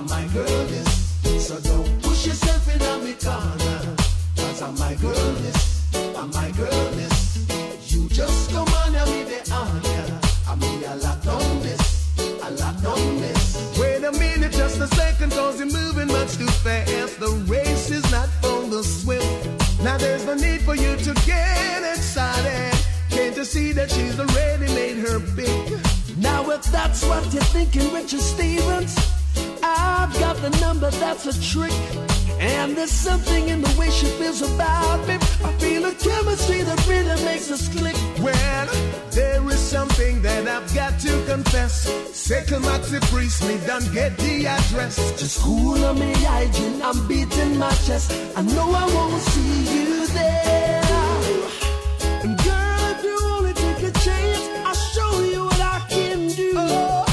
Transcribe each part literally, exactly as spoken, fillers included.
I'm my girl is. So don't push yourself in a me corner, cause I'm my girl is. I'm my girl is. You just come on and me the honor. I mean a lot on this, a lot on this. Wait a minute, just a second, cause you're moving much too fast. The race is not for the swift. Now there's no need for you to get excited. Can't you see that she's already made her big? Now if that's what you're thinking, Richard Stevens, I've got the number that's a trick. And there's something in the way she feels about me. I feel a chemistry that really makes us click. Well, there is something that I've got to confess. Second Maxi Priest, me done get the address. Just cool on me hygiene, I'm beating my chest. I know I won't see you there. And girl, if you only take a chance, I'll show you what I can do. Oh,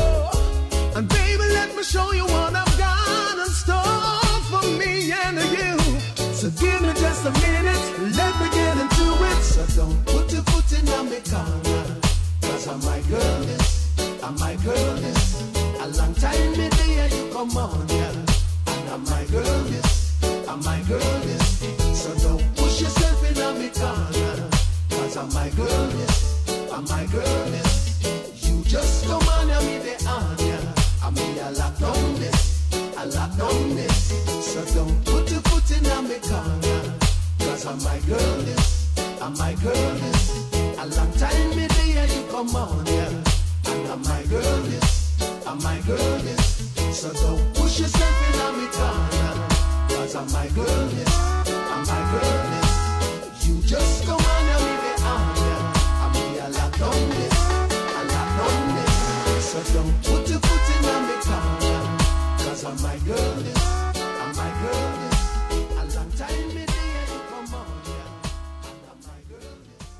oh. And baby, let me show you what I've got in store for me and you. So give me just a minute, let me get into it. So don't put your foot in on me corner, cause I'm my girl is, I'm my girl is. A long time me there you come on, yeah. And I'm my girl is, I'm my girl is. So don't push yourself in on me corner, cause I'm my girl is, I'm my girl is. You just come on and me the honor. I mean a lot on this, a lot on this. So don't put your foot in on me corner, cause I'm my girl is, I'm my girl is. A long time me there you come on, yeah. And I'm my girl is, I'm my girl is. So don't push yourself in on me corner, cause I'm my girl is, I'm my girl is. You just come on and me the honor. I mean a lot on this, a lot on this. So don't put your foot in on me corner, cause I'm my girl is, I'm my girl is. A long time me there you come on, yeah. And I'm my girl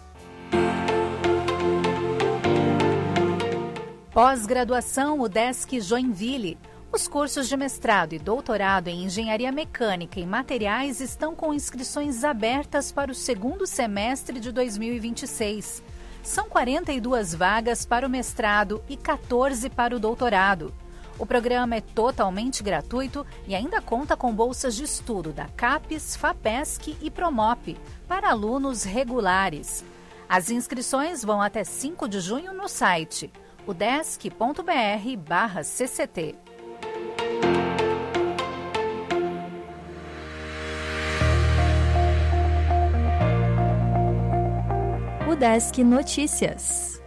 is. Pós-graduação UDESC Joinville. Os cursos de mestrado e doutorado em Engenharia Mecânica e Materiais estão com inscrições abertas para o segundo semestre de dois mil e vinte e seis. São quarenta e duas vagas para o mestrado e quatorze para o doutorado. O programa é totalmente gratuito e ainda conta com bolsas de estudo da CAPES, FAPESC e Promop para alunos regulares. As inscrições vão até cinco de junho no site udesc.br barra CCT. UDESC Notícias.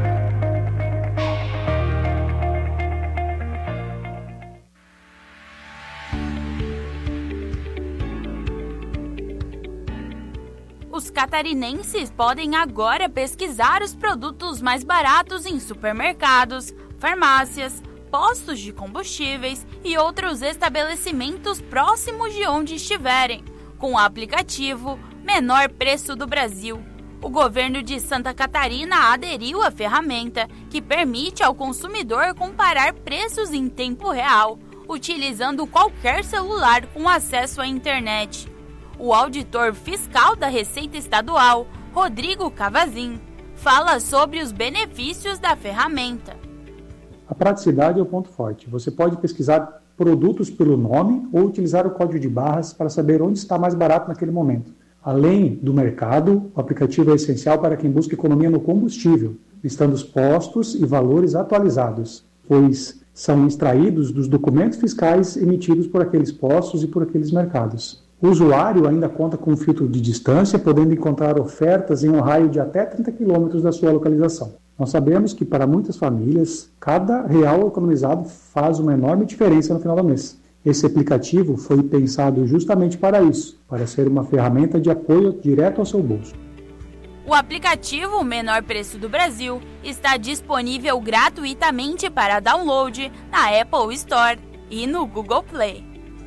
Os catarinenses podem agora pesquisar os produtos mais baratos em supermercados, farmácias, postos de combustíveis e outros estabelecimentos próximos de onde estiverem, com o aplicativo Menor Preço do Brasil. O governo de Santa Catarina aderiu à ferramenta, que permite ao consumidor comparar preços em tempo real, utilizando qualquer celular com acesso à internet. O auditor fiscal da Receita Estadual, Rodrigo Cavazin, fala sobre os benefícios da ferramenta. A praticidade é o ponto forte. Você pode pesquisar produtos pelo nome ou utilizar o código de barras para saber onde está mais barato naquele momento. Além do mercado, o aplicativo é essencial para quem busca economia no combustível, listando os postos e valores atualizados, pois são extraídos dos documentos fiscais emitidos por aqueles postos e por aqueles mercados. O usuário ainda conta com um filtro de distância, podendo encontrar ofertas em um raio de até trinta quilômetros da sua localização. Nós sabemos que para muitas famílias, cada real economizado faz uma enorme diferença no final do mês. Esse aplicativo foi pensado justamente para isso, para ser uma ferramenta de apoio direto ao seu bolso. O aplicativo Menor Preço do Brasil está disponível gratuitamente para download na Apple Store e no Google Play.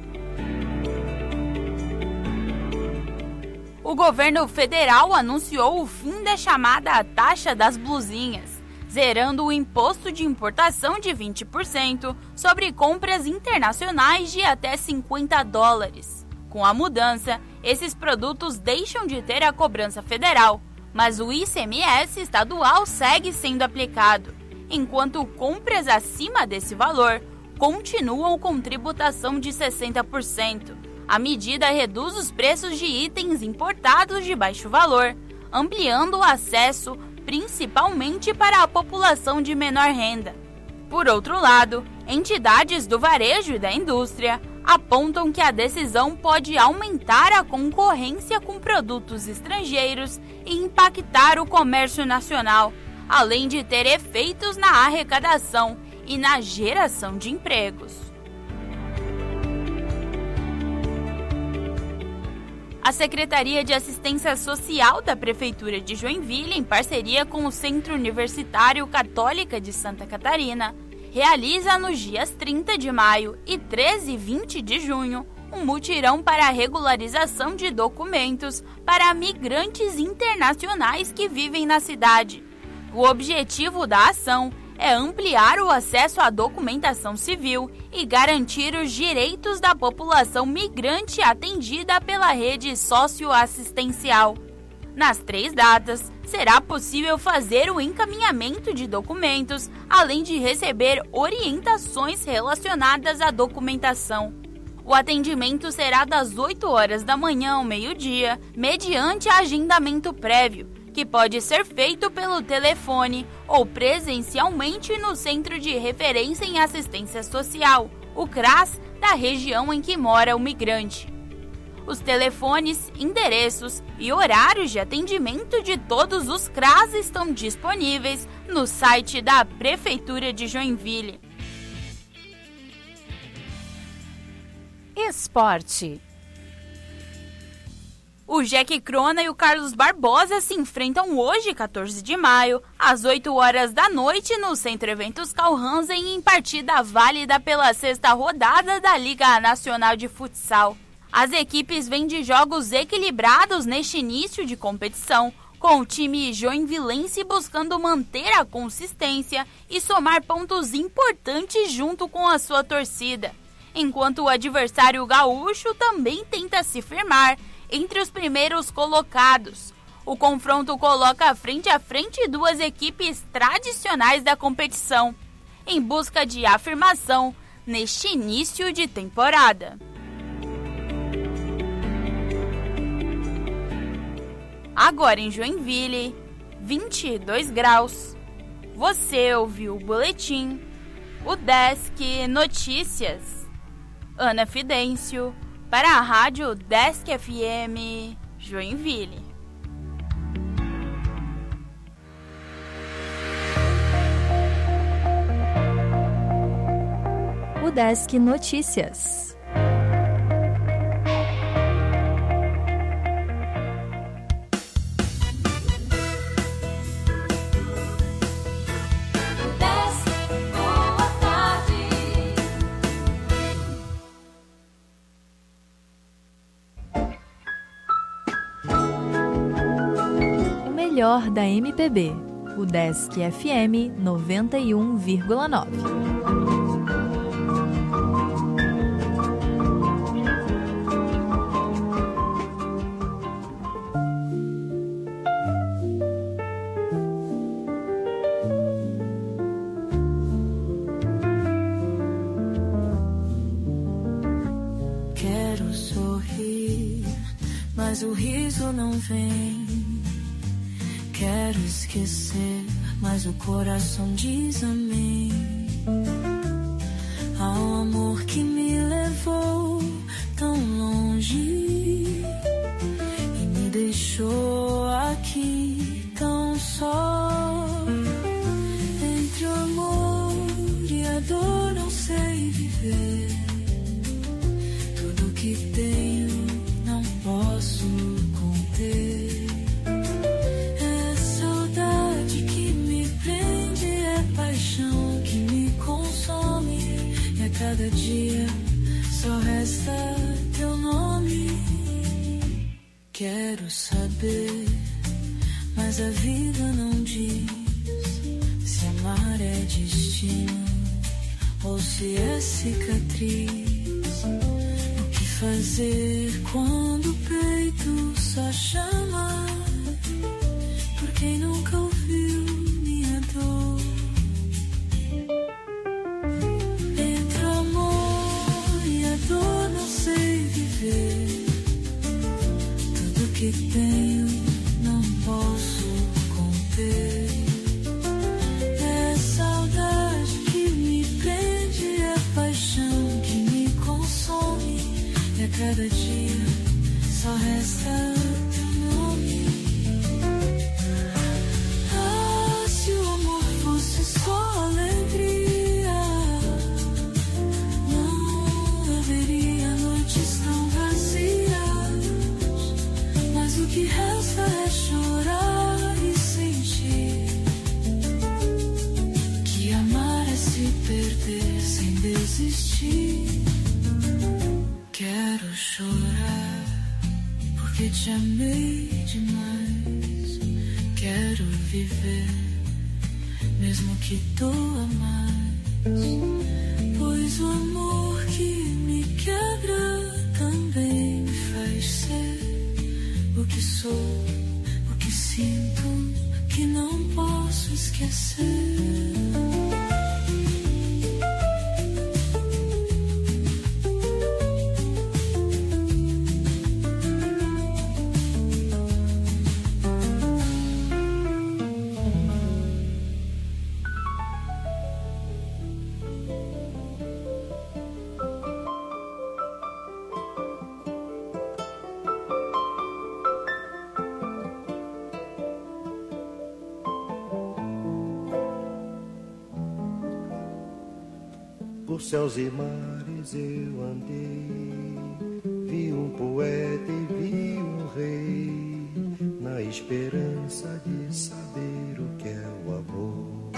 O governo federal anunciou o fim da chamada taxa das blusinhas, zerando o imposto de importação de vinte por cento sobre compras internacionais de até cinquenta dólares. Com a mudança, esses produtos deixam de ter a cobrança federal, mas o I C M S estadual segue sendo aplicado. Enquanto compras acima desse valor continuam com tributação de sessenta por cento. A medida reduz os preços de itens importados de baixo valor, ampliando o acesso principalmente para a população de menor renda. Por outro lado, entidades do varejo e da indústria apontam que a decisão pode aumentar a concorrência com produtos estrangeiros e impactar o comércio nacional, além de ter efeitos na arrecadação e na geração de empregos. A Secretaria de Assistência Social da Prefeitura de Joinville, em parceria com o Centro Universitário Católica de Santa Catarina, realiza nos dias trinta de maio e treze e vinte de junho um mutirão para a regularização de documentos para migrantes internacionais que vivem na cidade. O objetivo da ação é ampliar o acesso à documentação civil e garantir os direitos da população migrante atendida pela rede socioassistencial. Nas três datas, será possível fazer o encaminhamento de documentos, além de receber orientações relacionadas à documentação. O atendimento será das oito horas da manhã ao meio-dia, mediante agendamento prévio, que pode ser feito pelo telefone ou presencialmente no Centro de Referência em Assistência Social, o CRAS, da região em que mora o migrante. Os telefones, endereços e horários de atendimento de todos os CRAS estão disponíveis no site da Prefeitura de Joinville. Esporte. O Jack Crona e o Carlos Barbosa se enfrentam hoje, quatorze de maio, às oito horas da noite, no Centro Eventos Carl-Hansen, em partida válida pela sexta rodada da Liga Nacional de Futsal. As equipes vêm de jogos equilibrados neste início de competição, com o time joinvilense buscando manter a consistência e somar pontos importantes junto com a sua torcida, enquanto o adversário gaúcho também tenta se firmar entre os primeiros colocados. O confronto coloca frente a frente duas equipes tradicionais da competição, em busca de afirmação neste início de temporada. Agora em Joinville, vinte e dois graus. Você ouviu o boletim, o Desk Notícias. Ana Fidêncio, para a Rádio Desk F M, Joinville. O Desk Notícias. Melhor da M P B, o Desk F M noventa e um vírgula nove. Quero sorrir, mas o riso não vem. Quero esquecer, mas o coração diz amém ao amor que me levou tão longe e me deixou aqui tão só. Entre o amor e a dor não sei viver. Tudo que tenho não posso conter. Cada dia só resta teu nome. Quero saber, mas a vida não diz se amar é destino ou se é cicatriz. O que fazer quando o peito só chama por quem nunca ouviu minha dor? Entra ti. Quero chorar porque te amei demais. Quero viver mesmo que doa mais, pois o amor que me quebra também me faz ser o que sou, o que sinto, que não posso esquecer. Por céus e mares eu andei, vi um poeta e vi um rei, na esperança de saber o que é o amor.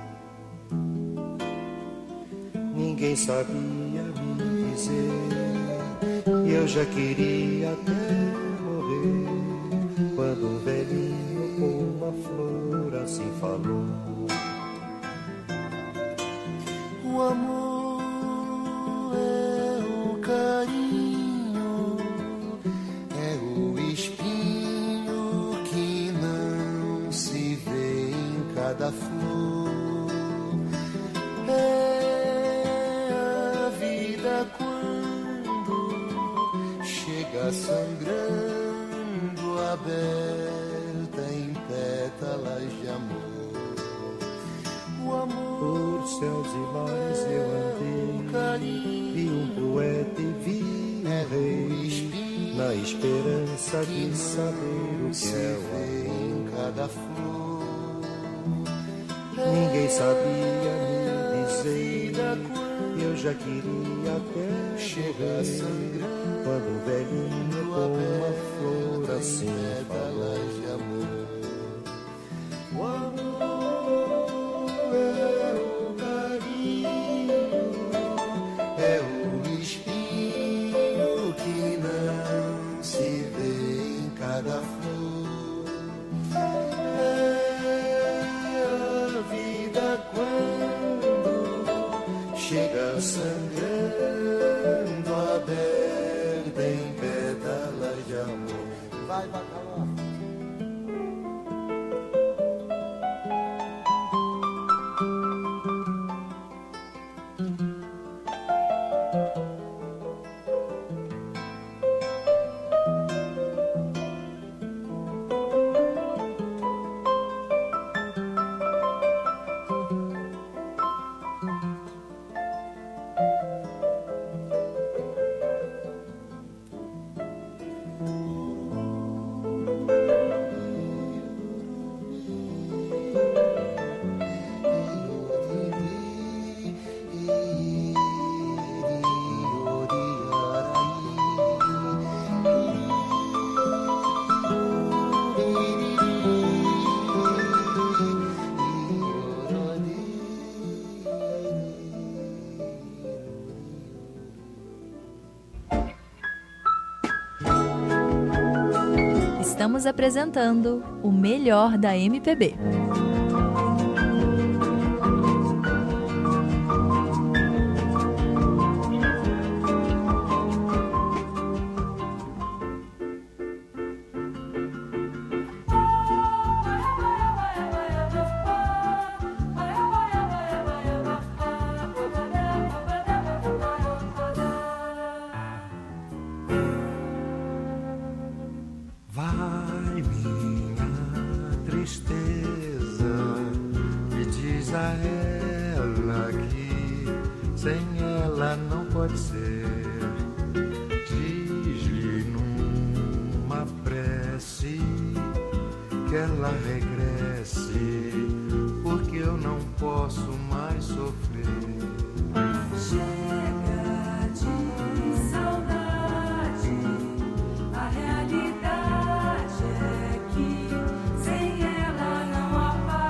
Ninguém sabia me dizer, e eu já queria até morrer, quando um velhinho com uma flor assim falou. O amor da flor é a vida quando chega sangrando aberta em pétalas de amor. O amor por céus e mares eu andei, vi um poeta e vi um rei, na esperança de saber o que é o amor. Em cada flor ninguém sabia me dizer, eu já queria até chegar sangrando, quando o velhinho com uma flor assim falou. De amor. O amor é o carinho, é o espinho que não se vê em cada flor. Chega sangrando aberta em pétalas de amor. Vai, bacalhau. Estamos apresentando o melhor da M P B.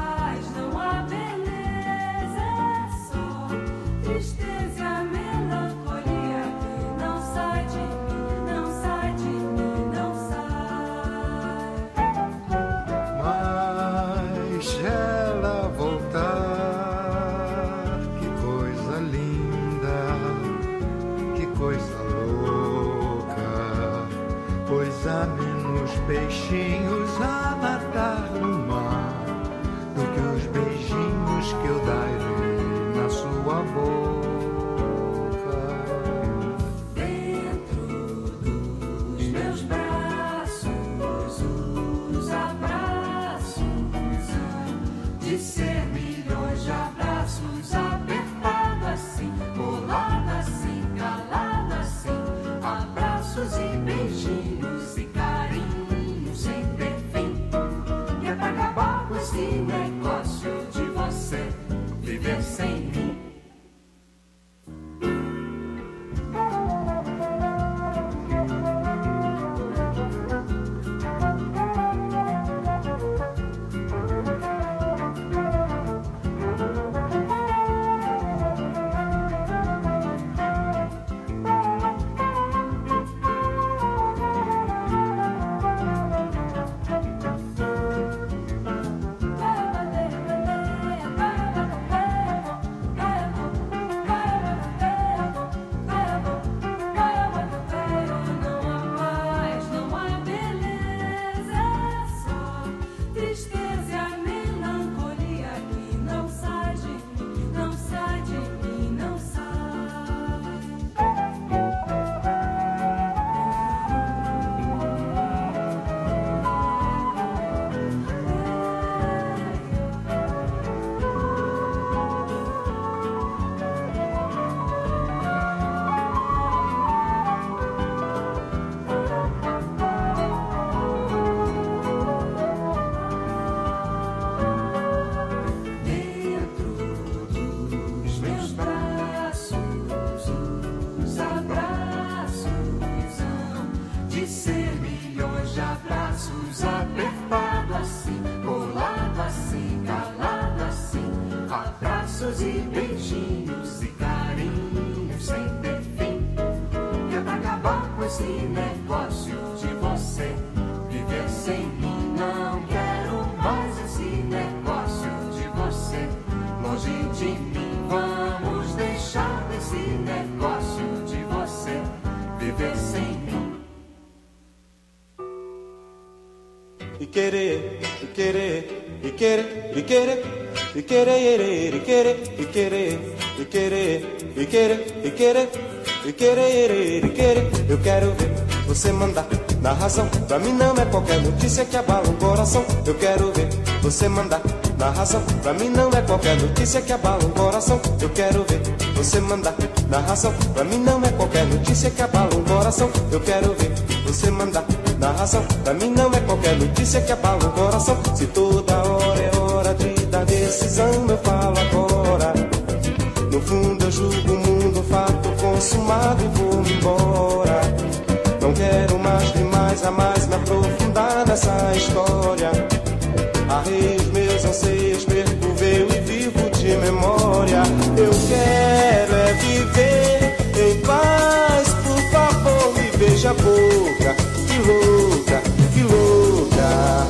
Tristeza, melancolia. coisa louca, pois há menos peixinhos a nadar no mar do que os beijinhos que eu darei na sua boca. E querer, e querer, e querer, e querer, e querer, e querer, e querer, e querer, e querer, e querer, e querer, e querer. Eu quero ver você mandar na razão. Pra mim não é qualquer notícia que abala o coração. Eu quero ver você mandar na razão. Pra mim não é qualquer notícia que abala o coração. Eu quero ver você mandar na razão. Pra mim não é qualquer notícia que abala o coração. Eu quero ver você mandar na razão. Pra mim não é qualquer notícia que abala o coração. Se toda hora é hora de dar decisão, eu falo agora. No fundo eu julgo o mundo, fato consumado e vou-me embora. Não quero mais demais a mais me aprofundar nessa história. Arrei os meus anseios, perco o véu e vivo de memória. Eu quero é viver em paz, por favor me beija a boca. Que louca, que louca.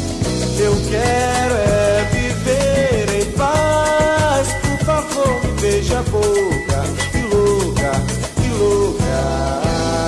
Eu quero é viver em paz, por favor me beija a boca. Que louca, que louca.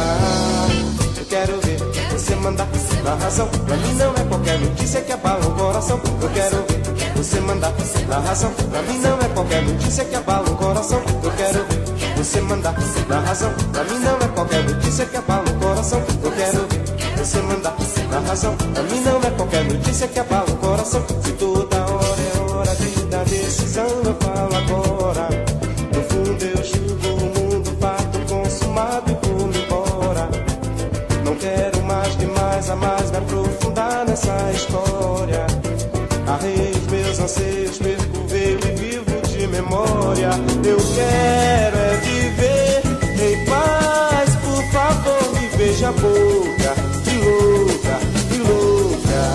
Eu quero ver você mandar na razão. Pra mim não é qualquer notícia que abala o coração. Eu quero ver você mandar na razão. Pra mim não é qualquer notícia que abala o coração. Eu quero ver você mandar na razão. Pra mim não é qualquer notícia que abala o coração. Eu quero ver você mandar na razão. Pra mim não é qualquer notícia que abala o coração. Se toda hora é hora de dar decisão, eu falo agora. No fundo eu julgo o mundo, fato consumado e vou-me embora. Não quero mais demais a mais me aprofundar nessa história. Arrei os meus anseios, perco o véu e vivo de memória. Eu quero é viver em paz, por favor me beija a boca. Que louca, que louca.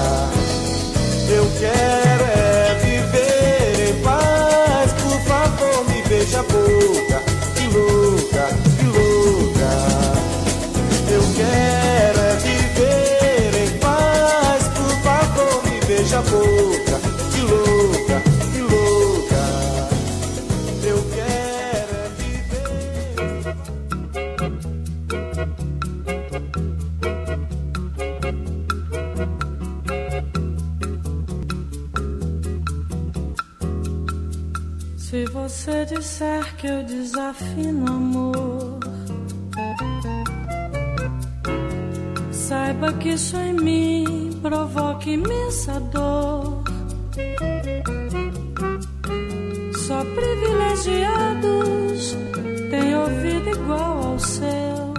Eu quero é viver em paz, por favor me beija a boca. Que louca, que louca. Eu quero é viver em paz, por favor me beija a boca. Que louca, que louca. Eu quero é viver. você disser que eu desafino amor, saiba que isso em mim provoca imensa dor. Só privilegiados têm ouvido igual ao seu.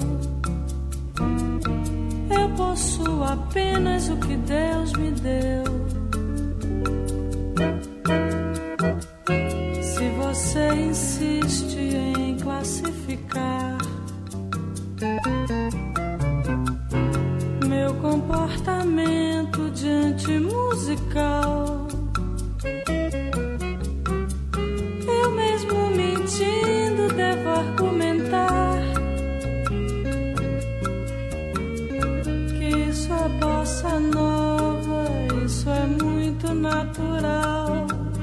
Eu possuo apenas o que Deus me deu. Se você insiste em classificar meu comportamento diante musical, eu mesmo mentindo devo argumentar que isso é bossa nova, isso é muito natural.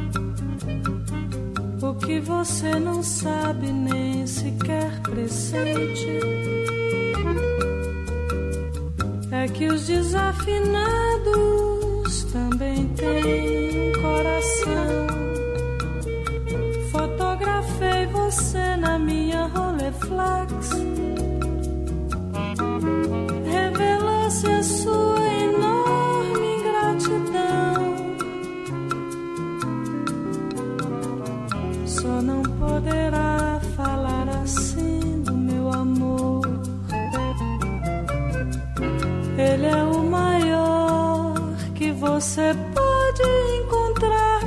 O que você não sabe nem sequer pressente é que os desafinados também têm coração. Fotografei você na minha Rolleiflex, revelou-se a sua enorme ingratidão. Só não poderá falar assim do meu amor. Ele é o maior que você pode encontrar.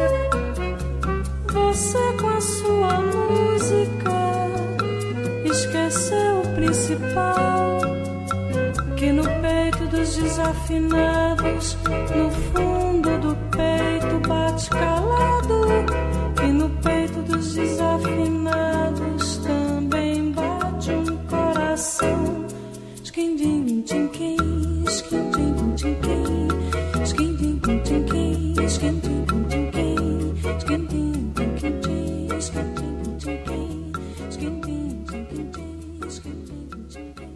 Você com a sua música esqueceu o principal, que no peito dos desafinados, no fundo do peito bate calado, que no peito dos desafinados também bate um coração. Skin-ding, tchin-quim, skin-ding, tchin-quim, skin-ding, tchin-quim, skin-ding, tchin-quim, skin-ding, tchin-quim, skin-ding, tchin-quim, skin-ding, tchin-quim, skin-ding, tchin-quim.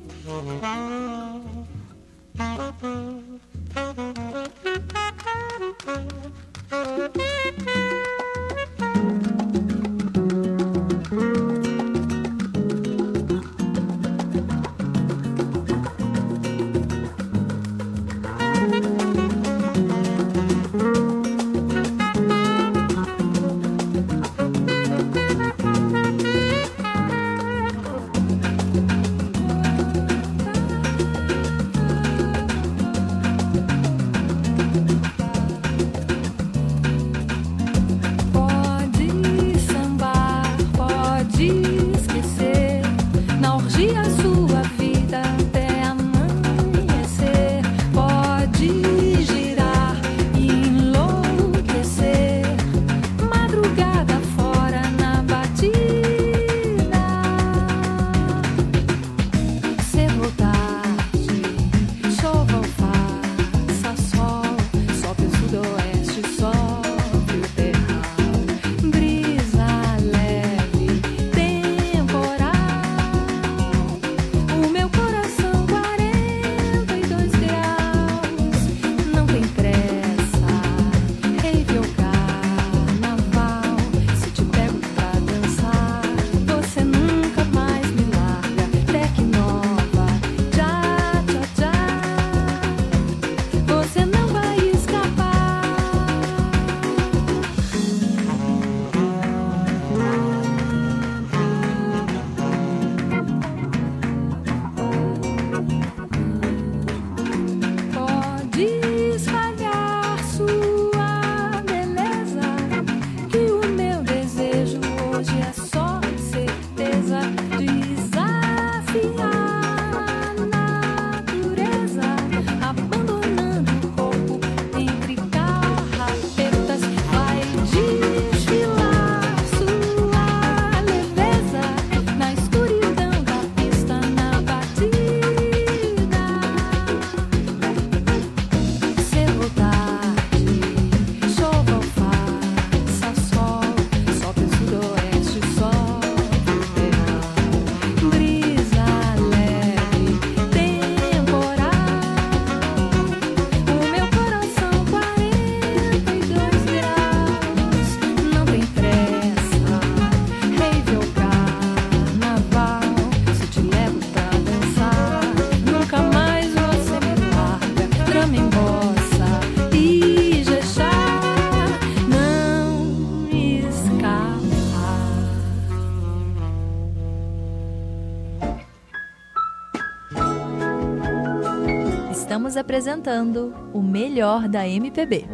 Estamos apresentando o melhor da M P B.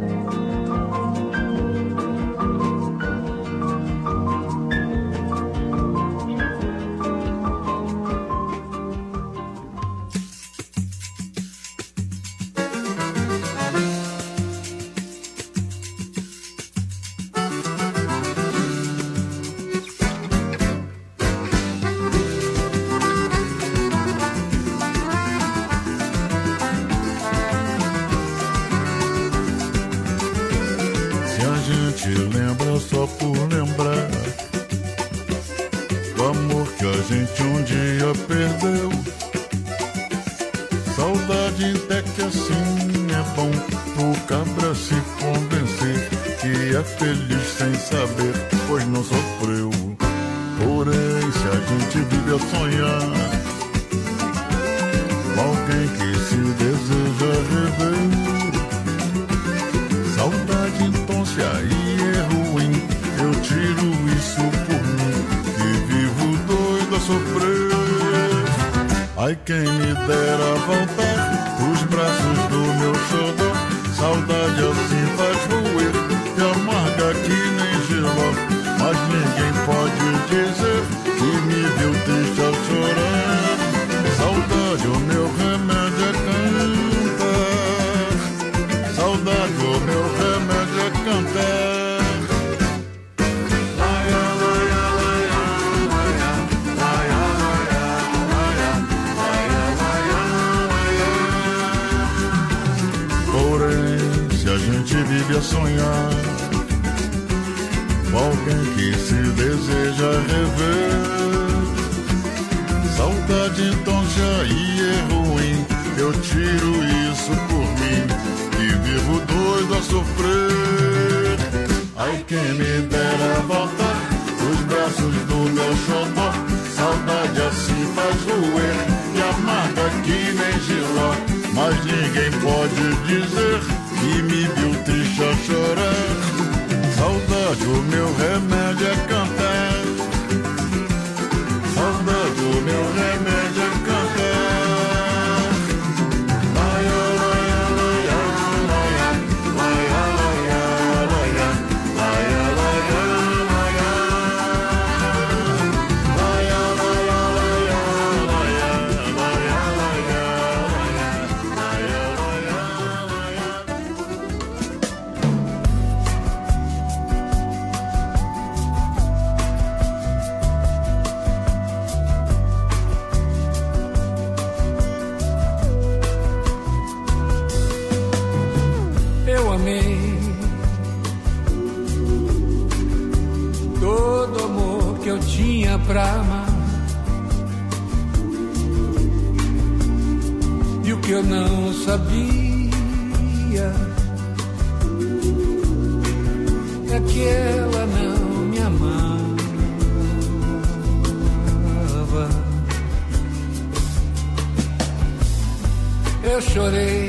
Eu chorei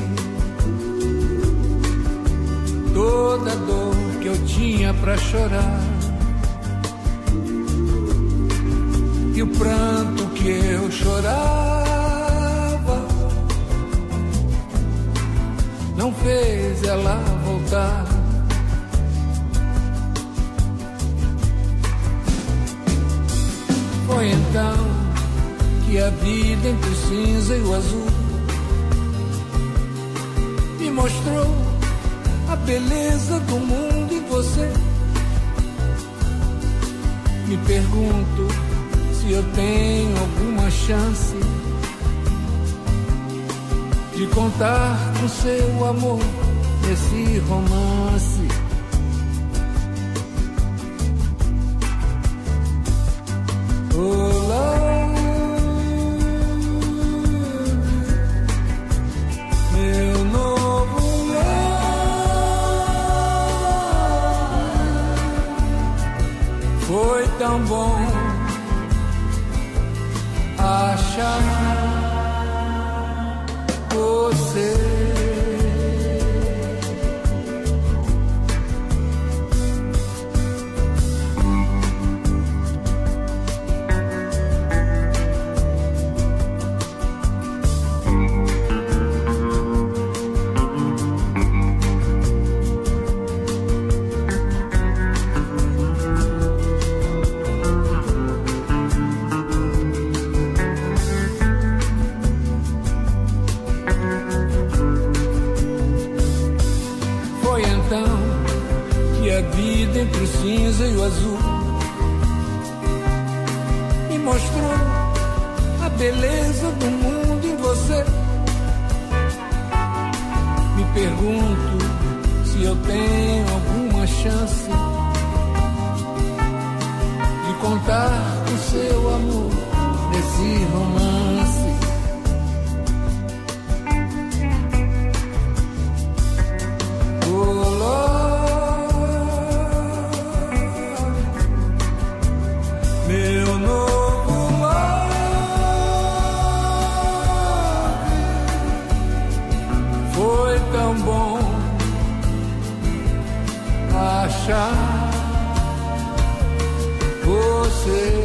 toda a dor que eu tinha pra chorar, e o pranto que eu chorava não fez ela voltar. Foi então que a vida entre o cinza e o azul me mostrou a beleza do mundo em você. Me pergunto se eu tenho alguma chance de contar com seu amor nesse romance. Olá, meu novo lar, foi tão bom achar você. entre o cinza e o azul. Me mostrou a beleza do mundo em você. Me pergunto se eu tenho alguma chance de contar com seu amor nesse romance. Oh, Lord, meu novo love foi tão bom achar você.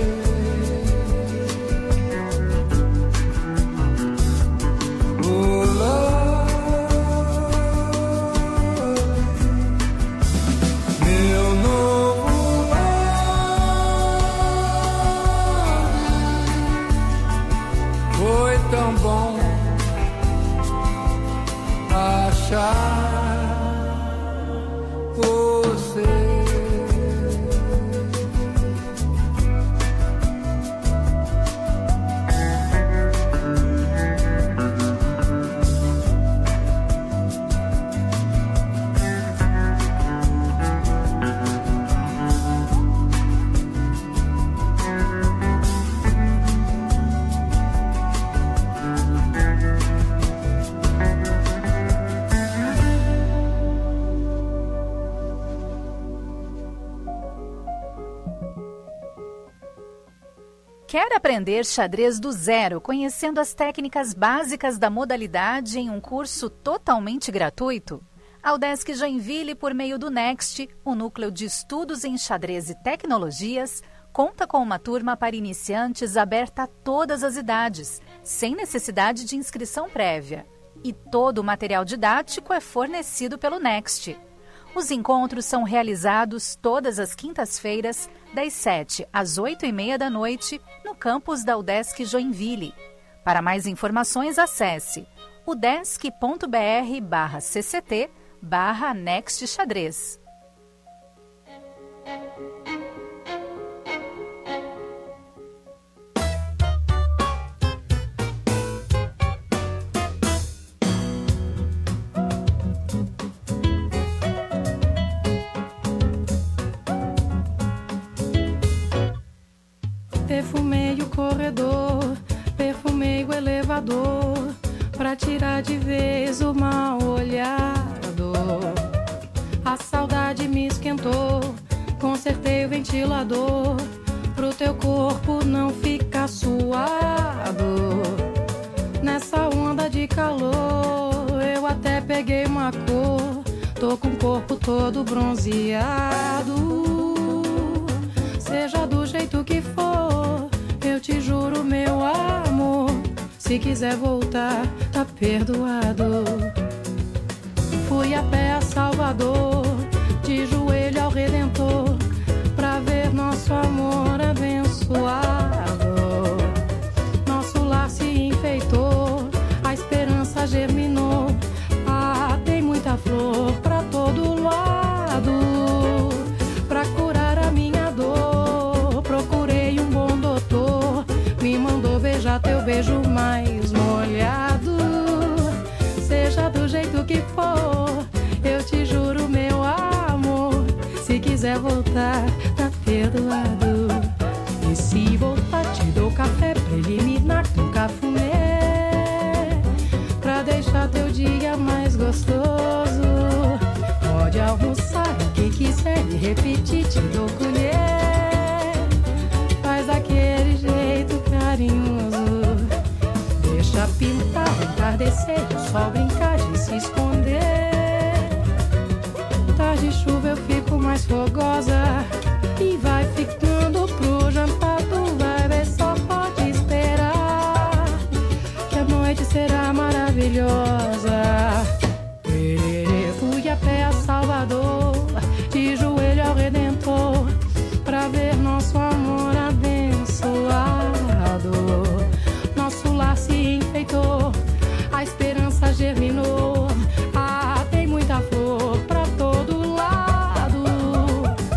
Oh, love, meu novo love foi tão bom achar você. Quer aprender xadrez do zero, conhecendo as técnicas básicas da modalidade em um curso totalmente gratuito? A Udesc Joinville, por meio do Next, o Núcleo de Estudos em Xadrez e Tecnologias, conta com uma turma para iniciantes aberta a todas as idades, sem necessidade de inscrição prévia. E todo o material didático é fornecido pelo Next. Os encontros são realizados todas as quintas-feiras, das sete às oito e meia da noite, no campus da Udesc Joinville. Para mais informações, acesse udesc.br barra cct barra Next Xadrez. Perfumei o corredor, perfumei o elevador, pra tirar de vez o mal olhado. A saudade me esquentou, consertei o ventilador, pro teu corpo não ficar suado. Nessa onda de calor, eu até peguei uma cor, tô com o corpo todo bronzeado. Seja do jeito que for, eu te juro, meu amor, se quiser voltar, tá perdoado. Fui a pé a Salvador, de joelho ao Redentor, pra ver nosso amor abençoado. Nosso lar se enfeitou, a esperança germinou. Ah, tem muita flor pra todo lado, pra curar a minha dor. Procurei um bom doutor, me mandou beijar teu beijo mais molhado. Seja do jeito que for, eu te juro, meu amor, se quiser voltar, tá perdoado. E se voltar, te dou café preliminar com cafuné, pra deixar teu dia mais gostoso. Pode almoçar o que quiser e repetir, te dou colher, faz daquele jeito carinhoso. Deixa pintar, entardecer, o sol brincar de se esconder. Tarde de chuva eu fico mais fogosa, e vai ficando pro jantar, tu vai ver, só pode esperar, que a noite será maravilhosa. Fui a pé a Salvador, de joelho ao Redentor, pra ver nosso amor abençoado. Nosso lar se enfeitou, a esperança germinou. Ah, tem muita flor pra todo lado,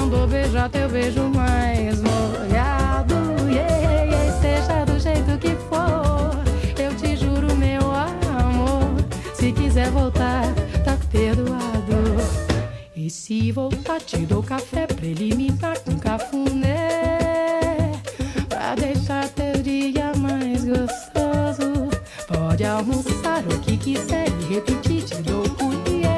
não dou beijar teu beijo mais molhado. Yeah, yeah, seja do jeito que for, eu te juro, meu amor, se quiser voltar, tá perdoado. E se voltar, te dou café preliminar com cafuné, pra deixar teu dia mais gostoso. Pode almoçar o que quiser e repetir, te dou colher,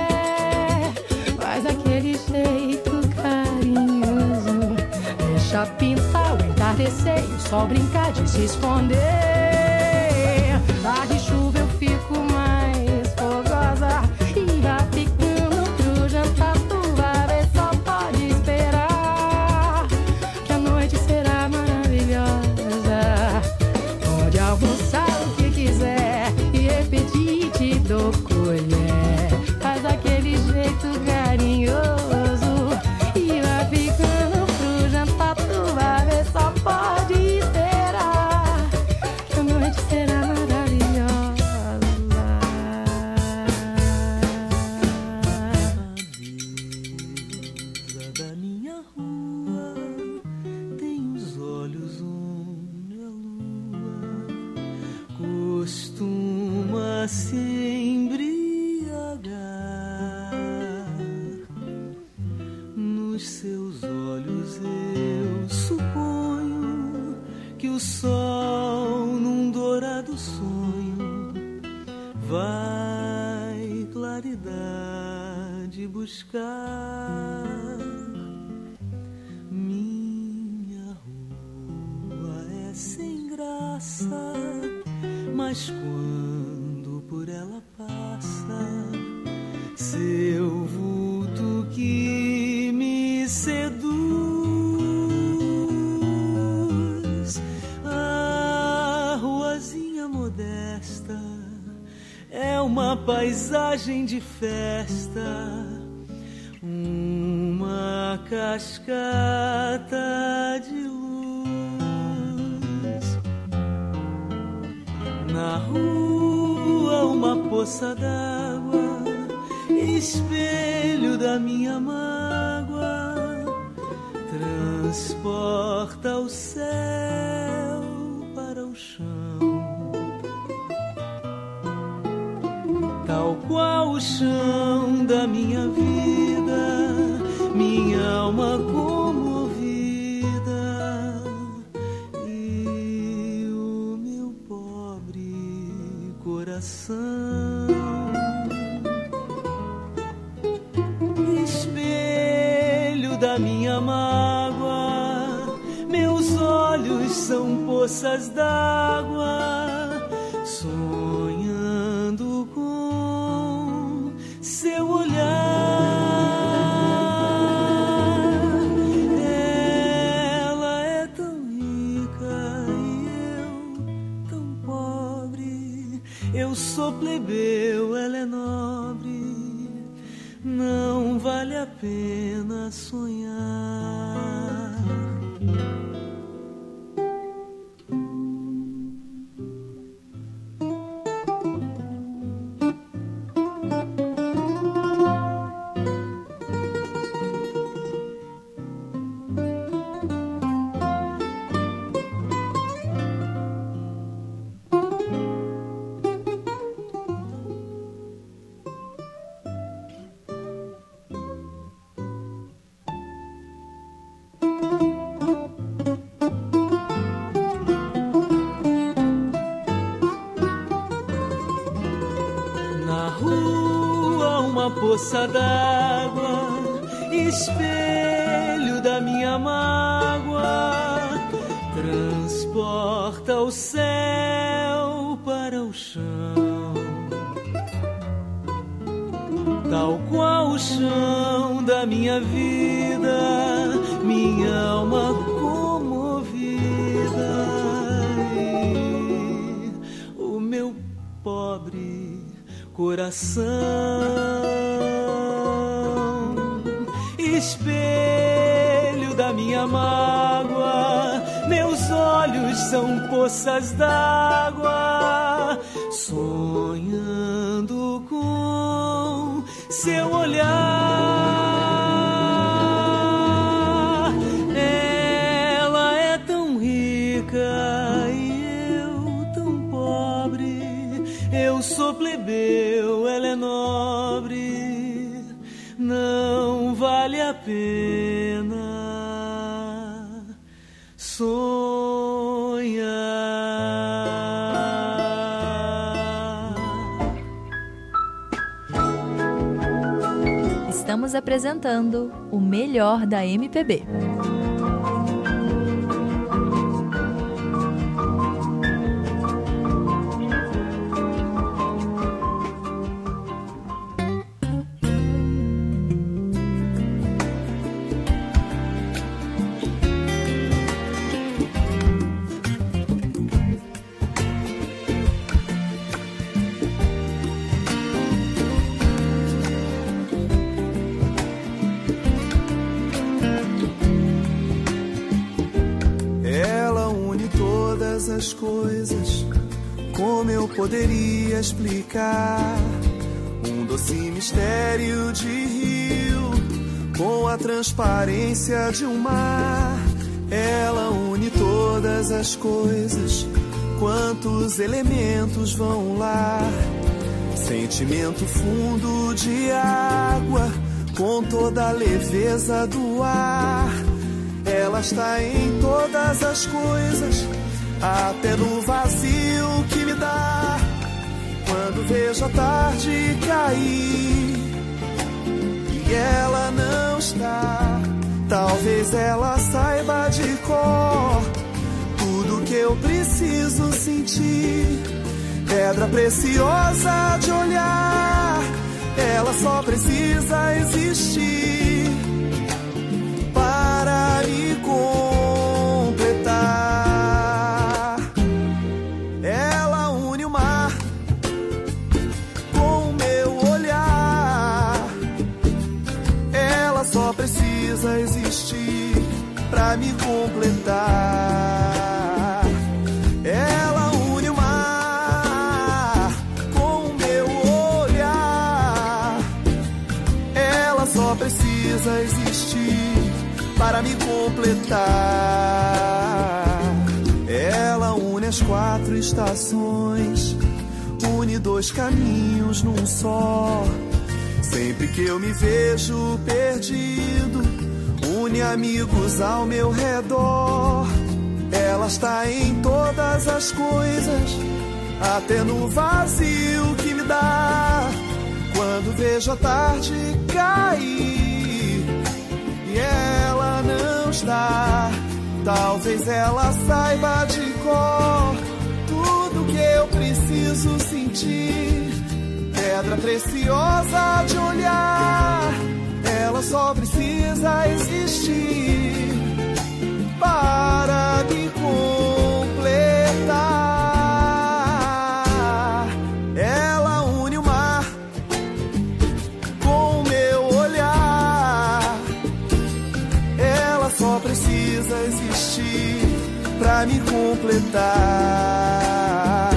faz aquele jeito carinhoso. Deixa pintar o entardecer e o sol brincar de se esconder. Lá de chuva eu fico mais fogosa e vai ficando pro jantar. Tu vai ver, só pode esperar, que a noite será maravilhosa. Pode almoçar o que quiser e repetir, te dou colher, faz aquele jeito carinhoso e vai ficando pro jantar. Tu vai ver, só pode esperar, que a noite será maravilhosa. A deusa da minha rua tem os olhos onde a lua costuma se embriagar. Nos seus olhos eu suponho que o sol num dourado sonho vai claridade buscar. Minha rua é sem graça, mas quando por ela passa seu vulto que me seduz, a ruazinha modesta é uma paisagem de festa, uma cascata de luz. Na rua uma poça d'água, espelho da minha mágoa, transporta o céu para o chão, tal qual o chão da minha vida, minha alma comovida e o meu pobre coração. Espelho da minha mágoa, meus olhos são poças d'água, sonhando com seu olhar. Ela é tão rica e eu tão pobre, eu sou plebeu, ela é nobre, não vale a pena sonhar. Poça d'água, espelho da minha mágoa, transporta o céu para o chão, tal qual o chão da minha vida, minha alma comovida e o meu pobre coração. Espelho da minha mágoa, meus olhos são poças d'água, sonhando com seu olhar. pena sonhar. Estamos apresentando o melhor da M P B. As coisas, como eu poderia explicar? Um doce mistério de rio, com a transparência de um mar. Ela une todas as coisas, quantos elementos vão lá? Sentimento fundo de água, com toda a leveza do ar. Ela está em todas as coisas, até no vazio que me dá quando vejo a tarde cair e ela não está. Talvez ela saiba de cor tudo que eu preciso sentir. Pedra preciosa de olhar, ela só precisa existir para me completar. Precisa existir pra me completar. Ela une o mar com o meu olhar. Ela só precisa existir para me completar. Ela une as quatro estações, une dois caminhos num só. Sempre que eu me vejo perdido, une amigos ao meu redor. Ela está em todas as coisas, até no vazio que me dá quando vejo a tarde cair e ela não está. Talvez ela saiba de cor tudo que eu preciso sentir. Pedra preciosa de olhar, ela só precisa existir para me completar. Ela une o mar com o meu olhar. Ela só precisa existir para me completar.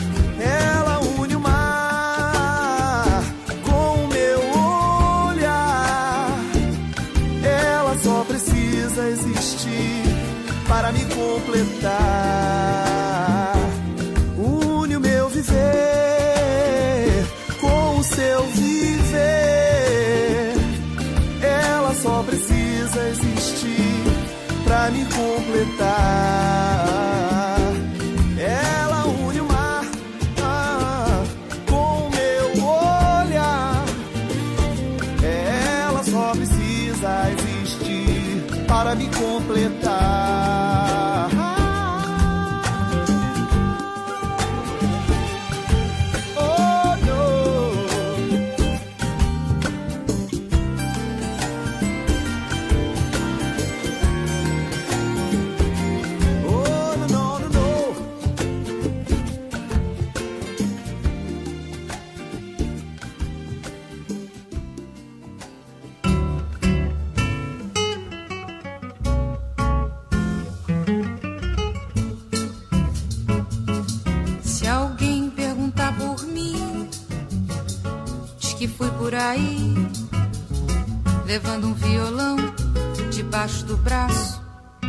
Existir para me completar. Une o meu viver com o seu viver. Ela só precisa existir para me completar. Ela une o mar ah, com o meu olhar. Ela só precisa existir para me completar. Oh, no. Oh, no, no, no, no. Por aí, levando um violão debaixo do braço.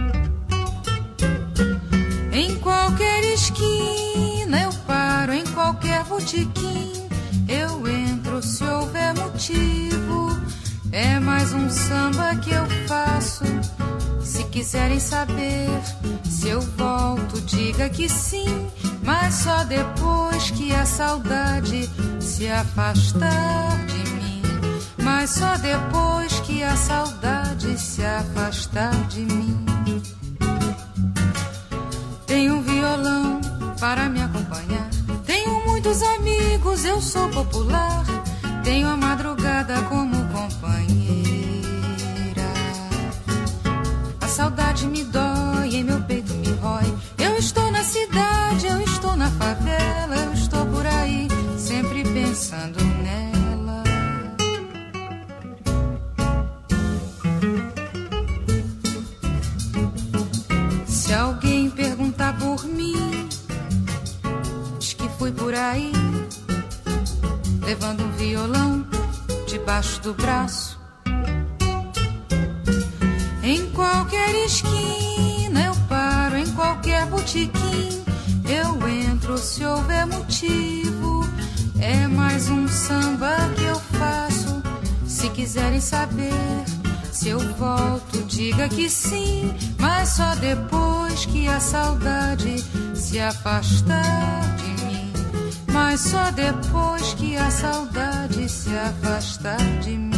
Em qualquer esquina eu paro, em qualquer botequim eu entro se houver motivo. É mais mais um samba que eu faço. Se quiserem saber se eu volto, diga que sim, mas só depois que a saudade se afastar de mim. Mas só depois que a saudade se afastar de mim. Tenho um violão para me acompanhar, tenho muitos amigos, eu sou popular, tenho a madrugada como companheira. A saudade me dói, em meu peito me rói. Eu estou na cidade, eu estou na favela, eu estou por aí, sempre pensando nela. Se alguém perguntar por mim, diz que fui por aí, levando um violão debaixo do braço. Em qualquer esquina eu paro, em qualquer botequim eu entro se houver motivo. É mais um samba que eu faço. Se quiserem saber se eu volto, diga que sim, mas só depois que a saudade se afastar de mim. Mas só depois que a saudade se afastar de mim.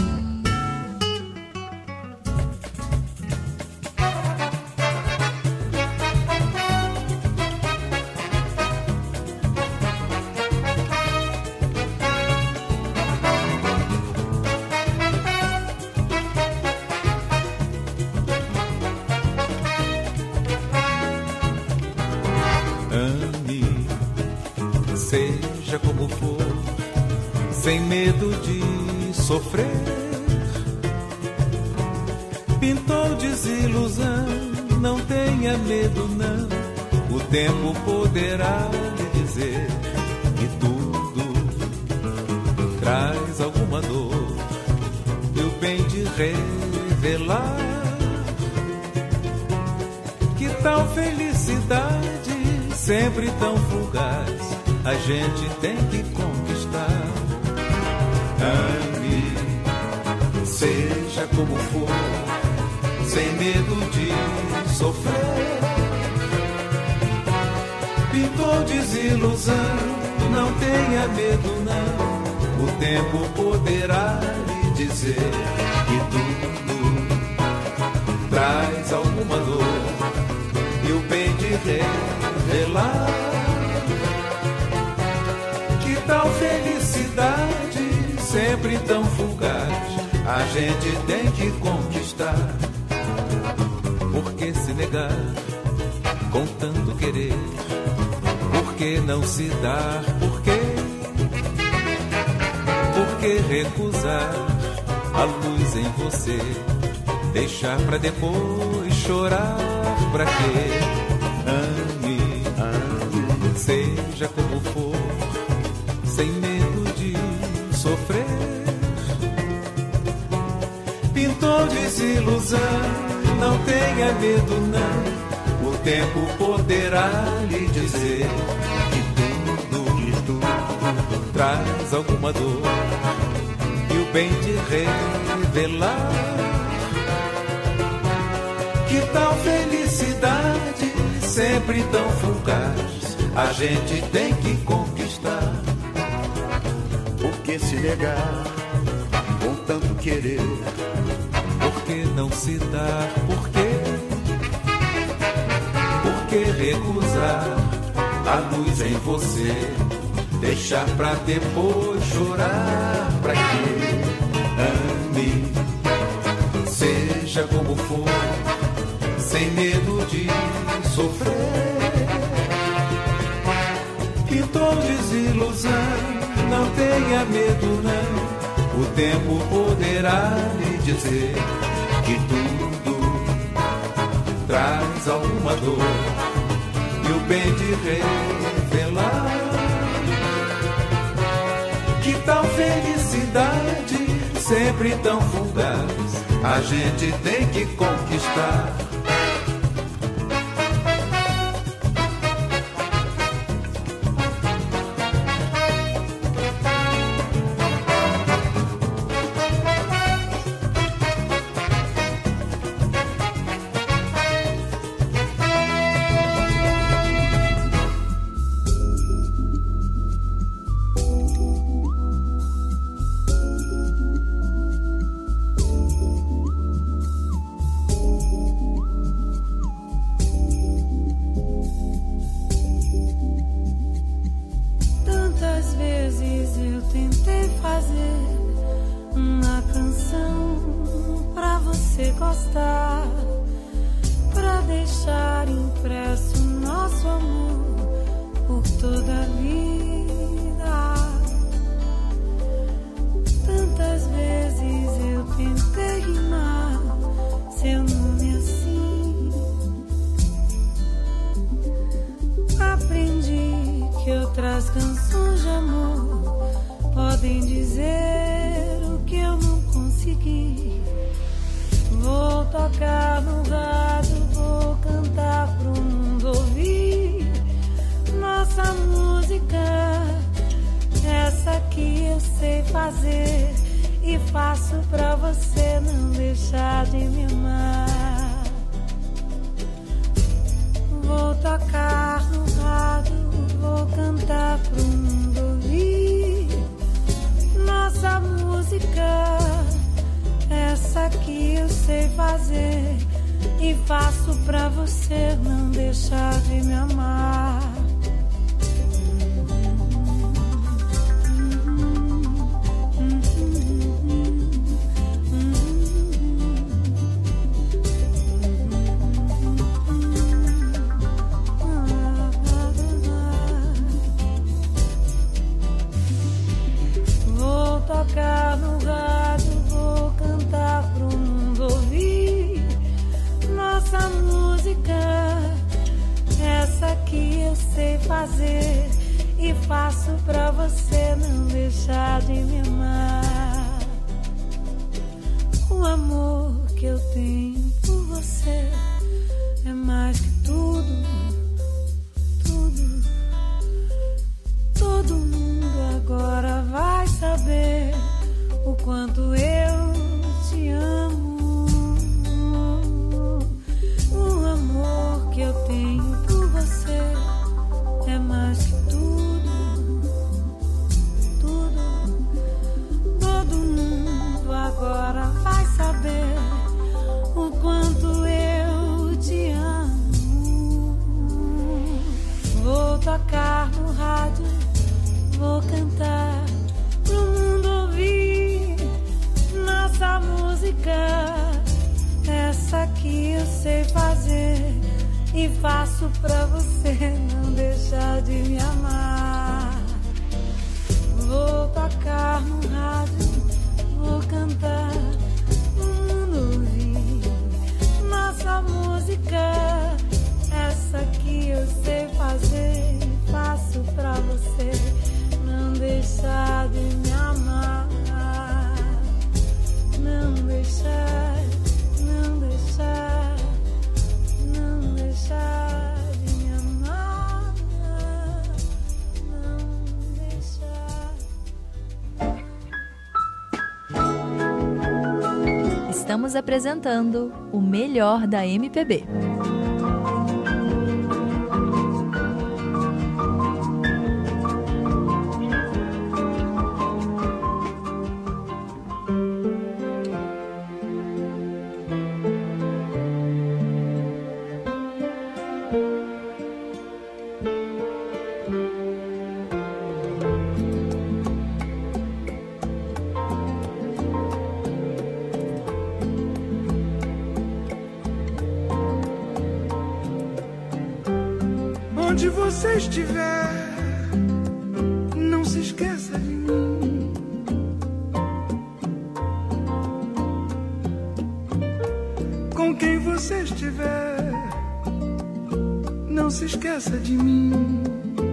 Ame, seja como for, sem medo de sofrer. Pintou desilusão, não tenha medo não. O tempo poderá lhe dizer que tudo traz alguma dor, e o bem de revelar. Que tal felicidade, sempre tão fugaz, a gente tem que conquistar. Ame, seja como for, sem medo de sofrer. Pintou desilusão, não tenha medo não. O tempo poderá lhe dizer que tudo traz alguma dor, e o bem de revelar. Que tal felicidade, sempre tão fugaz, a gente tem que conquistar. Por que se negar com tanto querer? Por que não se dar? Por quê? Por que recusar a luz em você? Deixar pra depois chorar, pra quê? Ame, ame, seja como for, sem medo de sofrer. Pintou desilusão, não tenha medo não. O tempo poderá lhe dizer que tudo, que tudo traz alguma dor, e o bem de revelar. Que tal felicidade, sempre tão fugaz, a gente tem que conquistar. Por que se negar com tanto querer? Por que não se dar? Por quê? Por que recusar a luz em você? Deixar pra depois chorar, pra quê? Ame, seja como for, sem medo de sofrer. Pintou desilusão, não tenha medo não. O tempo poderá lhe dizer que tudo traz alguma dor, e o bem de revelar. Que tal felicidade, sempre tão fugaz, a gente tem que conquistar. conseguir. Vou tocar no rádio, vou cantar pro mundo ouvir nossa música, essa que eu sei fazer e faço pra você não deixar de me amar. Vou tocar no rádio, vou cantar pro mundo ouvir nossa música, essa que eu sei fazer e faço pra você não deixar de me amar. Vou tocar no rádio, vou cantar pro mundo ouvir nossa música, essa que eu sei fazer e faço pra você não deixar de me amar. O amor que eu tenho por você é mais que tudo, tudo. Todo mundo agora vai saber o quanto eu te amo. O amor que eu tenho por você é mais que tudo, tudo. Todo mundo agora vai saber o quanto eu te amo. Vou tocar no rádio, vou cantar pro mundo ouvir nossa música, essa que eu sei fazer e faço pra você não deixar de me amar. Vou tocar no rádio, vou cantar pro mundo ouvir nossa música, essa que eu sei fazer e faço pra você não deixar de me amar, não deixar, não deixar, não deixar de me amar, não deixar. Estamos apresentando o melhor da M P B. Onde você estiver, não se esqueça de mim. Com quem você estiver, não se esqueça de mim.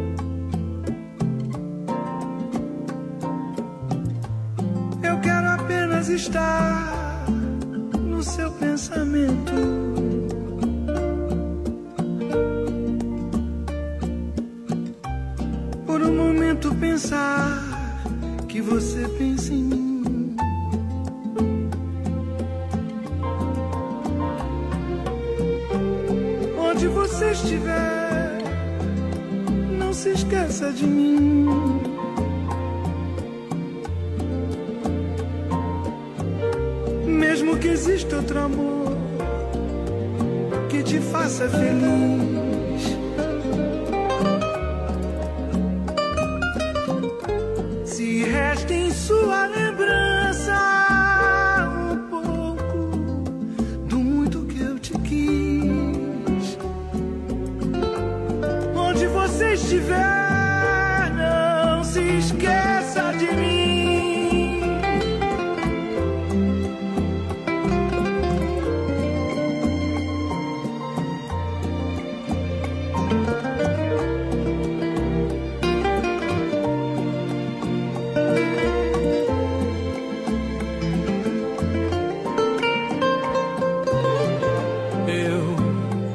Eu quero apenas estar no seu pensamento. Pensar que você pensa em mim. Onde você estiver, não se esqueça de mim. Mesmo que exista outro amor que te faça feliz, em sua lembrança um pouco do muito que eu te quis. Onde você estiver, não se esqueça de mim.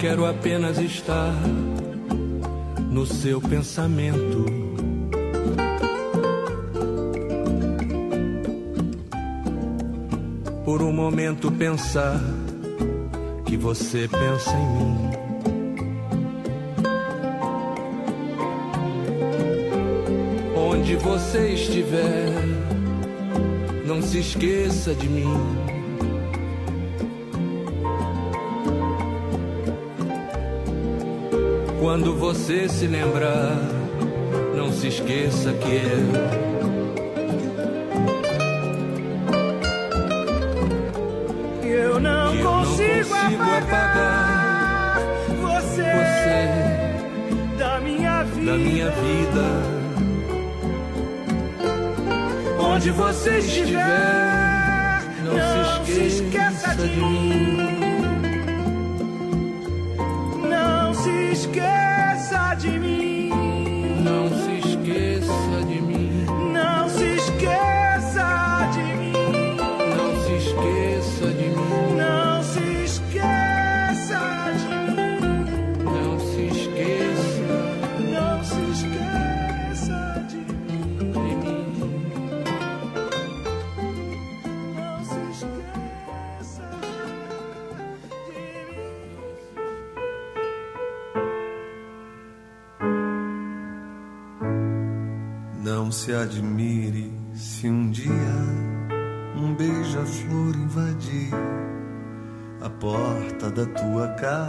quero apenas estar no seu pensamento. Por um momento pensar que você pensa em mim. Onde você estiver, não se esqueça de mim. Quando você se lembrar, não se esqueça que eu Eu não, que eu consigo, não consigo apagar, apagar você, você da minha vida. da minha vida. Onde você estiver, não, não se esqueça, se esqueça de de mim. Não se esqueça de mim. Não se esqueça de mim. Não se esqueça de mim. Não se esqueça de mim. Não se esqueça de mim. Não se esqueça. Não se esqueça de mim. de mim. Não se esqueça de mim. Não se admire se um dia um beija-flor invadir a porta da tua casa.